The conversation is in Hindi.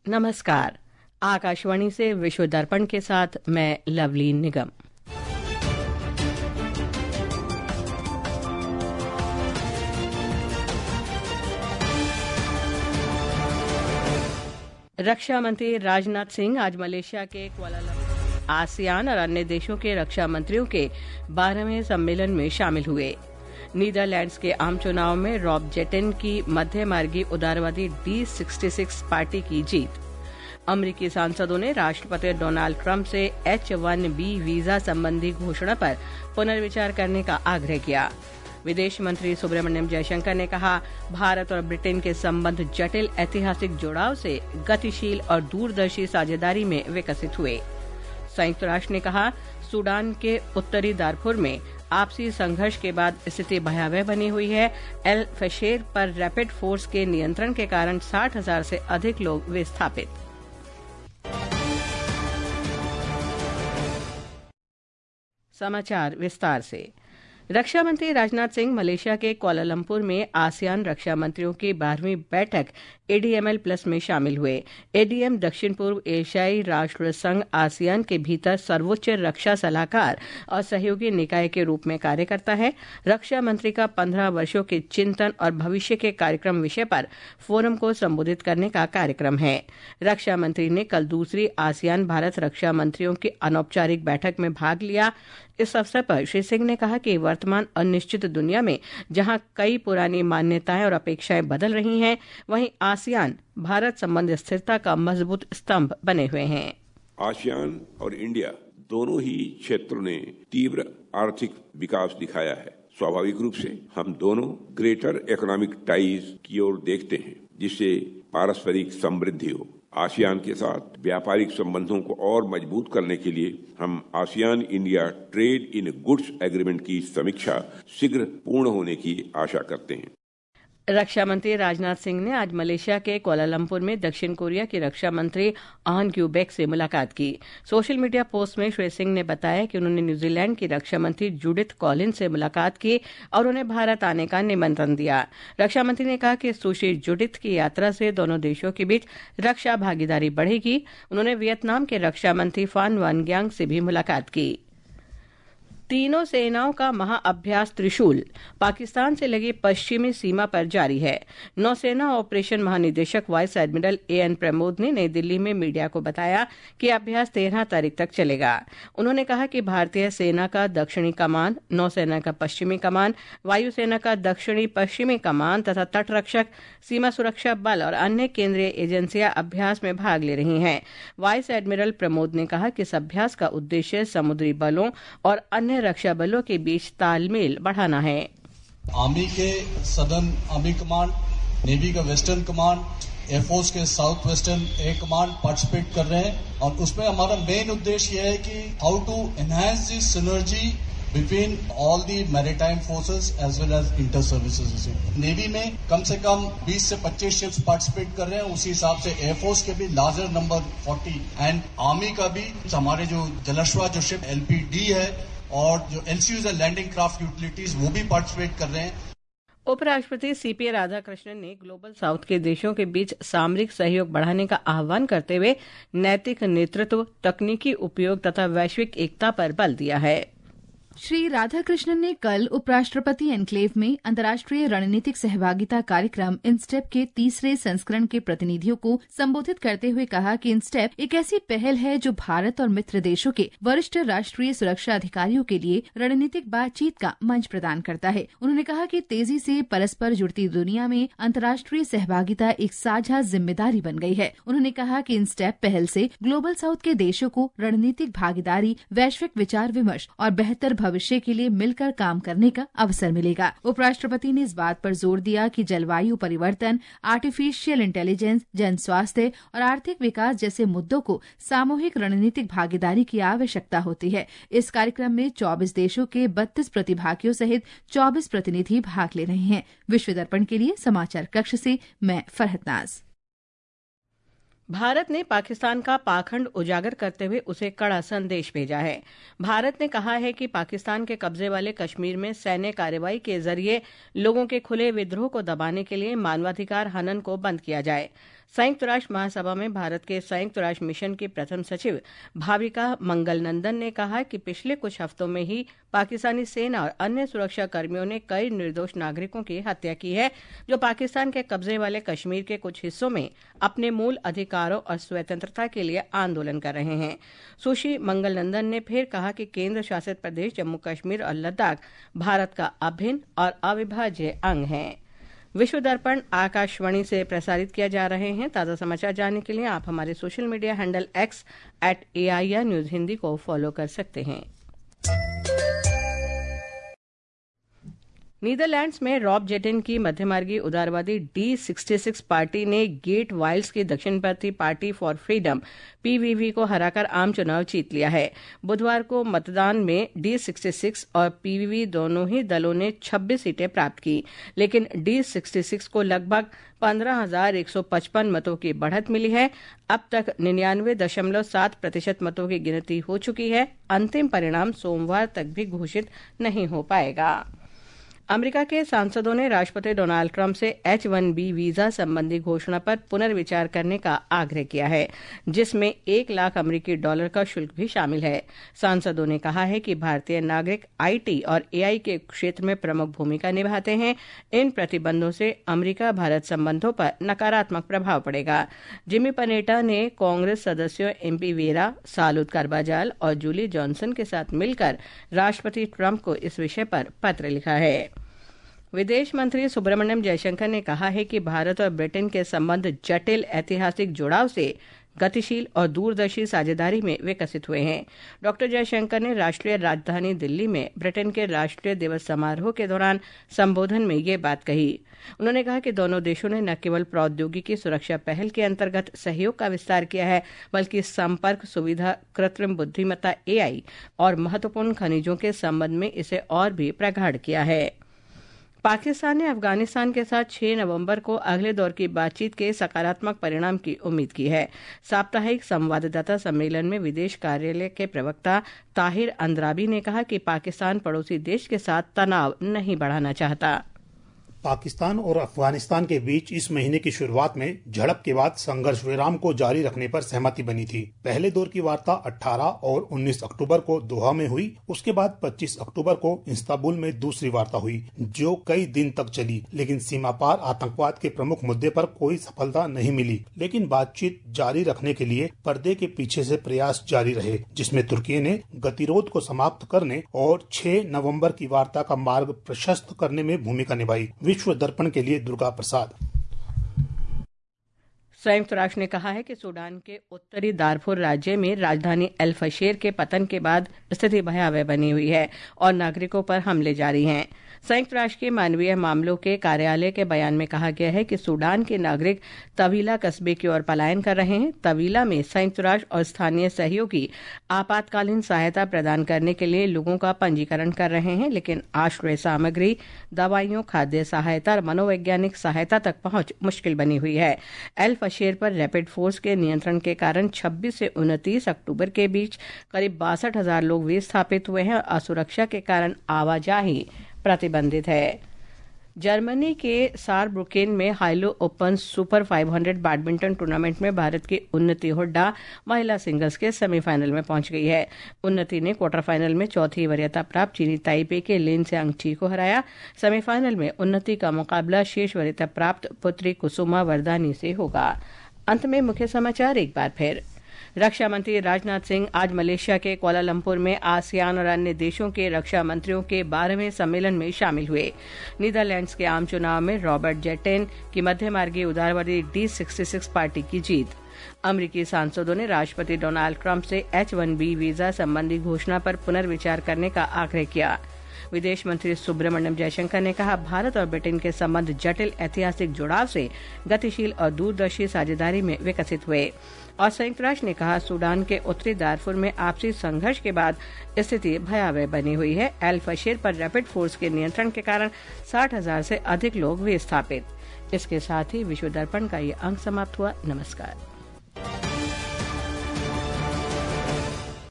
नमस्कार। आकाशवाणी से विश्व दर्पण के साथ मैं लवलीन निगम। रक्षा मंत्री राजनाथ सिंह आज मलेशिया के कुआलालंपुर आसियान और अन्य देशों के रक्षा मंत्रियों के 12वें सम्मेलन में शामिल हुए। नीदरलैंड्स के आम चुनाव में रॉब जेटन की मध्य मार्गी उदारवादी D66 पार्टी की जीत। अमेरिकी सांसदों ने राष्ट्रपति डोनाल्ड ट्रंप से H-1B वीजा संबंधी घोषणा पर पुनर्विचार करने का आग्रह किया। विदेश मंत्री सुब्रमण्यम जयशंकर ने कहा, भारत और ब्रिटेन के संबंध जटिल ऐतिहासिक जुड़ाव से गतिशील और दूरदर्शी साझेदारी में विकसित हुए। संयुक्त राष्ट्र ने कहा, सूडान के उत्तरी दारफुर में आपसी संघर्ष के बाद स्थिति भयावह बनी हुई है। एल फशेर पर रैपिड फोर्स के नियंत्रण के कारण 60,000 से अधिक लोग विस्थापित। समाचार विस्तार से। रक्षा मंत्री राजनाथ सिंह मलेशिया के कुआलालंपुर में आसियान रक्षा मंत्रियों की 12वीं बैठक ADML प्लस में शामिल हुए। ADM दक्षिण पूर्व एशियाई राष्ट्र संघ आसियान के भीतर सर्वोच्च रक्षा सलाहकार और सहयोगी निकाय के रूप में कार्य करता है। रक्षा मंत्री का 15 वर्षों के चिंतन और भविष्य के कार्यक्रम विषय पर फोरम को संबोधित करने का कार्यक्रम है। रक्षा मंत्री ने कल दूसरी आसियान भारत रक्षा मंत्रियों की अनौपचारिक बैठक में भाग लिया। इस अवसर पर श्री सिंह ने कहा कि वर्तमान अनिश्चित दुनिया में जहां कई पुरानी मान्यताएं और अपेक्षाएं बदल रही हैं, वहीं आसियान भारत संबंध स्थिरता का मजबूत स्तंभ बने हुए हैं। आसियान और इंडिया दोनों ही क्षेत्रों ने तीव्र आर्थिक विकास दिखाया है। स्वाभाविक रूप से हम दोनों ग्रेटर इकोनॉमिक टाइज की ओर देखते हैं, जिससे पारस्परिक समृद्धि हो। आसियान के साथ व्यापारिक संबंधों को और मजबूत करने के लिए हम ASEAN India trade in goods agreement की समीक्षा शीघ्र पूर्ण होने की आशा करते हैं। रक्षा मंत्री राजनाथ सिंह ने आज मलेशिया के कुआलालंपुर में दक्षिण कोरिया की रक्षा मंत्री आन ग्यूबेक से मुलाकात की। सोशल मीडिया पोस्ट में श्री सिंह ने बताया कि उन्होंने न्यूजीलैंड की रक्षा मंत्री जूडिथ कॉलिन्स से मुलाकात की और उन्हें भारत आने का निमंत्रण दिया। रक्षा मंत्री ने कहा कि सुश्री जूडिथ की यात्रा से दोनों देशों के बीच रक्षा भागीदारी बढ़ेगी। उन्होंने वियतनाम के रक्षा मंत्री फान वानग्यांग से भी मुलाकात की। तीनों सेनाओं का महाअभ्यास त्रिशूल पाकिस्तान से लगी पश्चिमी सीमा पर जारी है। नौसेना ऑपरेशन महानिदेशक वाइस एडमिरल AN प्रमोद ने नई दिल्ली में मीडिया को बताया कि अभ्यास 13 तारीख तक चलेगा। उन्होंने कहा कि भारतीय सेना का दक्षिणी कमान, नौसेना का पश्चिमी कमान, वायुसेना का दक्षिणी पश्चिमी कमान तथा तटरक्षक, सीमा सुरक्षा बल और अन्य केंद्रीय एजेंसियां अभ्यास में भाग ले रही हैं। वाइस एडमिरल प्रमोद ने कहा कि इस अभ्यास का उद्देश्य समुद्री बलों और अन्य रक्षा बलों के बीच तालमेल बढ़ाना है। आर्मी के सदर्न आर्मी कमांड, नेवी का वेस्टर्न कमांड, एयरफोर्स के south western air command participate कर रहे हैं और उसमें हमारा मेन उद्देश्य यह है कि how to enhance the synergy between all the maritime forces as well as inter services. Navy में कम से कम 20 से 25 शिप्स पार्टिसिपेट कर रहे हैं, उसी हिसाब से एयरफोर्स के भी लार्जर नंबर 40 एंड आर्मी का भी हमारे जो जलश्वा जो शिप LPD है और जो LCUs है लैंडिंग क्राफ्ट यूटिलिटीज, वो भी पार्टिसिपेट कर रहे हैं। उपराष्ट्रपति CP राधाकृष्णन ने ग्लोबल साउथ के देशों के बीच सामरिक सहयोग बढ़ाने का आह्वान करते हुए नैतिक नेतृत्व, तकनीकी उपयोग तथा वैश्विक एकता पर बल दिया है। श्री राधाकृष्णन ने कल उपराष्ट्रपति एन्क्लेव में अंतर्राष्ट्रीय रणनीतिक सहभागिता कार्यक्रम इनस्टेप के तीसरे संस्करण के प्रतिनिधियों को संबोधित करते हुए कहा कि इनस्टेप एक ऐसी पहल है जो भारत और मित्र देशों के वरिष्ठ राष्ट्रीय सुरक्षा अधिकारियों के लिए रणनीतिक बातचीत का मंच प्रदान करता है। उन्होंने कहा कि तेजी से परस्पर जुड़ती दुनिया में अंतर्राष्ट्रीय सहभागिता एक साझा जिम्मेदारी बन गई है। उन्होंने कहा कि इनस्टेप पहल से ग्लोबल साउथ के देशों को रणनीतिक भागीदारी, वैश्विक विचार विमर्श और बेहतर भविष्य के लिए मिलकर काम करने का अवसर मिलेगा। उपराष्ट्रपति ने इस बात पर जोर दिया कि जलवायु परिवर्तन, आर्टिफिशियल इंटेलिजेंस, जन स्वास्थ्य और आर्थिक विकास जैसे मुद्दों को सामूहिक रणनीतिक भागीदारी की आवश्यकता होती है। इस कार्यक्रम में 24 देशों के 32 प्रतिभागियों सहित 24 प्रतिनिधि भाग ले रहे हैं। विश्व दर्पण के लिए समाचार कक्ष से मैं फरहत नाज। भारत ने पाकिस्तान का पाखंड उजागर करते हुए उसे कड़ा संदेश भेजा है। भारत ने कहा है कि पाकिस्तान के कब्जे वाले कश्मीर में सैन्य कार्रवाई के जरिए लोगों के खुले विद्रोह को दबाने के लिए मानवाधिकार हनन को बंद किया जाए। संयुक्त राष्ट्र महासभा में भारत के संयुक्त राष्ट्र मिशन की प्रथम सचिव भाविका मंगलनंदन ने कहा कि पिछले कुछ हफ्तों में ही पाकिस्तानी सेना और अन्य सुरक्षा कर्मियों ने कई निर्दोष नागरिकों की हत्या की है, जो पाकिस्तान के कब्जे वाले कश्मीर के कुछ हिस्सों में अपने मूल अधिकारों और स्वतंत्रता के लिए आंदोलन कर रहे हैं। सुश्री मंगलनंदन ने फिर कहा कि केंद्र शासित प्रदेश जम्मू कश्मीर और लद्दाख भारत का अभिन्न और अविभाज्य अंग है। विश्व दर्पण आकाशवाणी से प्रसारित किया जा रहे हैं। ताज़ा समाचार जानने के लिए आप हमारे social media handle X @AIR news Hindi को फॉलो कर सकते हैं। नीदरलैंड्स में रॉब जेटेन की मध्यमार्गी उदारवादी D66 पार्टी ने गेट वाइल्ड्स की दक्षिणपंथी पार्टी फॉर फ्रीडम PVV को हराकर आम चुनाव जीत लिया है। बुधवार को मतदान में D66 और PVV दोनों ही दलों ने 26 सीटें प्राप्त की, लेकिन D66 को लगभग 15,155 मतों की बढ़त मिली है। अब तक 99.7% मतों की गिनती हो चुकी है। अंतिम परिणाम सोमवार तक भी घोषित नहीं हो पाएगा। अमेरिका के सांसदों ने राष्ट्रपति डोनाल्ड ट्रंप से H-1B वीजा संबंधी घोषणा पर पुनर्विचार करने का आग्रह किया है, जिसमें $1 लाख अमेरिकी का शुल्क भी शामिल है। सांसदों ने कहा है कि भारतीय नागरिक IT और AI के क्षेत्र में प्रमुख भूमिका निभाते हैं। इन प्रतिबंधों से अमेरिका भारत संबंधों पर नकारात्मक प्रभाव पड़ेगा। जिमी पनेटा ने कांग्रेस सदस्यों MP वेरा, सालुद करबाजाल और जूली जॉनसन के साथ मिलकर राष्ट्रपति ट्रंप को इस विषय पर पत्र लिखा है। विदेश मंत्री सुब्रमण्यम जयशंकर ने कहा है कि भारत और ब्रिटेन के संबंध जटिल ऐतिहासिक जुड़ाव से गतिशील और दूरदर्शी साझेदारी में विकसित हुए हैं। डॉक्टर जयशंकर ने राष्ट्रीय राजधानी दिल्ली में ब्रिटेन के राष्ट्रीय दिवस समारोह के दौरान संबोधन में ये बात कही। उन्होंने कहा कि दोनों देशों ने न केवल प्रौद्योगिकी सुरक्षा पहल के अंतर्गत सहयोग का विस्तार किया है, बल्कि संपर्क सुविधा, कृत्रिम बुद्धिमत्ता AI और महत्वपूर्ण खनिजों के संबंध में इसे और भी प्रगाढ़ किया है। पाकिस्तान ने अफगानिस्तान के साथ 6 नवंबर को अगले दौर की बातचीत के सकारात्मक परिणाम की उम्मीद की है। साप्ताहिक संवाददाता सम्मेलन में विदेश कार्यालय के प्रवक्ता ताहिर अंद्राबी ने कहा कि पाकिस्तान पड़ोसी देश के साथ तनाव नहीं बढ़ाना चाहता। पाकिस्तान और अफगानिस्तान के बीच इस महीने की शुरुआत में झड़प के बाद संघर्ष विराम को जारी रखने पर सहमति बनी थी। पहले दौर की वार्ता 18 और 19 अक्टूबर को दोहा में हुई। उसके बाद 25 अक्टूबर को इस्तांबुल में दूसरी वार्ता हुई, जो कई दिन तक चली, लेकिन सीमा पार आतंकवाद के प्रमुख मुद्दे पर कोई सफलता नहीं मिली। लेकिन बातचीत जारी रखने के लिए पर्दे के पीछे से प्रयास जारी रहे, जिसमें तुर्की ने गतिरोध को समाप्त करने और 6 नवम्बर की वार्ता का मार्ग प्रशस्त करने में भूमिका निभाई। विश्व दर्पण के लिए दुर्गा प्रसाद। संयुक्त राष्ट्र ने कहा है कि सूडान के उत्तरी दारफुर राज्य में राजधानी एल फशेर के पतन के बाद स्थिति भयावह बनी हुई है और नागरिकों पर हमले जारी हैं। संयुक्त राष्ट्र के मानवीय मामलों के कार्यालय के बयान में कहा गया है कि सूडान के नागरिक तवीला कस्बे की ओर पलायन कर रहे हैं। तवीला में संयुक्त राष्ट्र और स्थानीय सहयोगी आपातकालीन सहायता प्रदान करने के लिए लोगों का पंजीकरण कर रहे हैं, लेकिन आश्रय सामग्री, दवाइयों, खाद्य सहायता और मनोवैज्ञानिक सहायता तक पहुंच मुश्किल बनी हुई है। एल फशेर पर रैपिड फोर्स के नियंत्रण के कारण 26 से 29 अक्टूबर के बीच करीब 62,000 लोग विस्थापित हुए हैं और असुरक्षा के कारण आवाजाही प्रतिबंधित है। जर्मनी के सारब्रुकेन में Hylo open super 500 badminton tournament में भारत की उन्नति हुड्डा महिला सिंगल्स के सेमीफाइनल में पहुंच गई है। उन्नति ने क्वार्टर फाइनल में चौथी वरीयता प्राप्त चीनी ताइपे के लिन सेंगची को हराया। सेमीफाइनल में उन्नति का मुकाबला शीर्ष वरीयता प्राप्त पुत्री कुसुमा वरदानी से होगा। अंत में मुख्य समाचार एक बार फिर। रक्षा मंत्री राजनाथ सिंह आज मलेशिया के कुआलालंपुर में आसियान और अन्य देशों के रक्षा मंत्रियों के 12वें सम्मेलन में शामिल हुए। नीदरलैंड्स के आम चुनाव में रॉबर्ट जेटेन की मध्यमार्गी उदारवादी D66 पार्टी की जीत। अमेरिकी सांसदों ने राष्ट्रपति डोनाल्ड ट्रंप से H-1B वीजा संबंधी घोषणा पर पुनर्विचार करने का आग्रह किया। विदेश मंत्री सुब्रमण्यम जयशंकर ने कहा, भारत और ब्रिटेन के संबंध जटिल ऐतिहासिक जुड़ाव से गतिशील और दूरदर्शी साझेदारी में विकसित हुए। और संयुक्त राष्ट्र ने कहा, सूडान के उत्तरी दारफुर में आपसी संघर्ष के बाद स्थिति भयावह बनी हुई है। एल फशेर पर रैपिड फोर्स के नियंत्रण के कारण 60,000 से अधिक लोग विस्थापित। इसके साथ ही विश्व दर्पण का ये अंक समाप्त हुआ। नमस्कार।